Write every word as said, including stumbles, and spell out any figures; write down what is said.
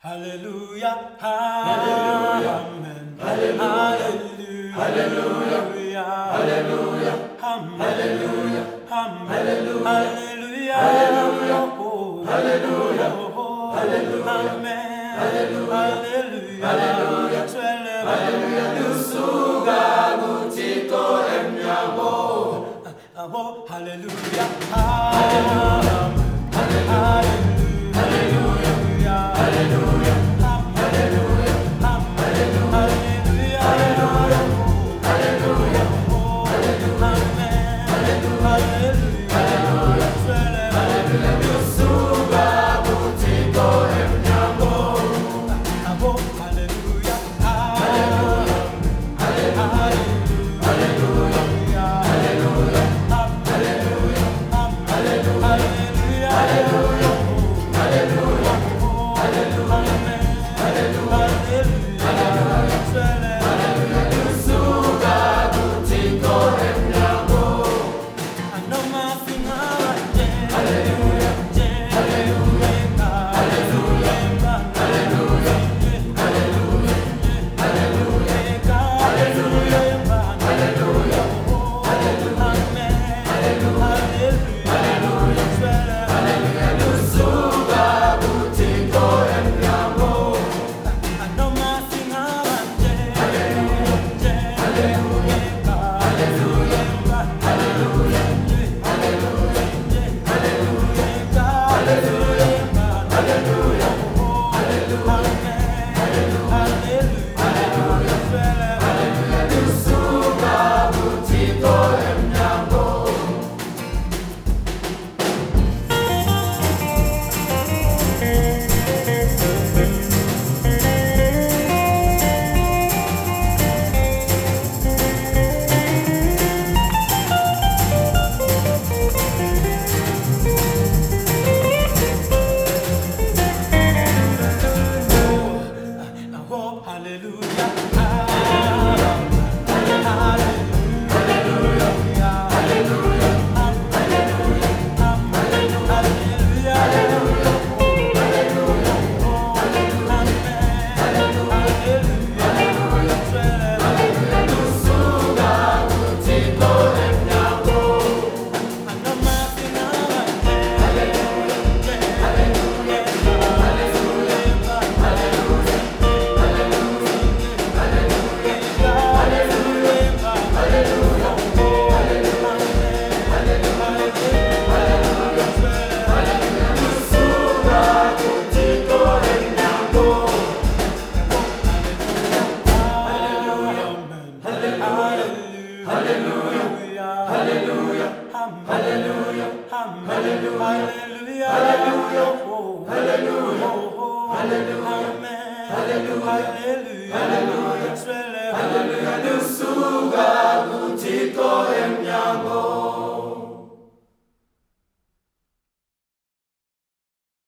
Hallelujah, Amen. Hallelujah, Hallelujah, Hallelujah, Hallelujah, Hallelujah, Hallelujah, Hallelujah, Amen. Hallelujah, Hallelujah, Yusuga Butiko Emyabo. Hallelujah, Amen. Hallelujah, Hallelujah, Hallelujah, Hallelujah, Hallelujah, Hallelujah, Amen. Hallelujah, Yusuga Butiko Emyabo. Hallelujah, Hallelujah, Hallelujah, Hallelujah, Hallelujah, Hallelujah, Hallelujah, Hallelujah.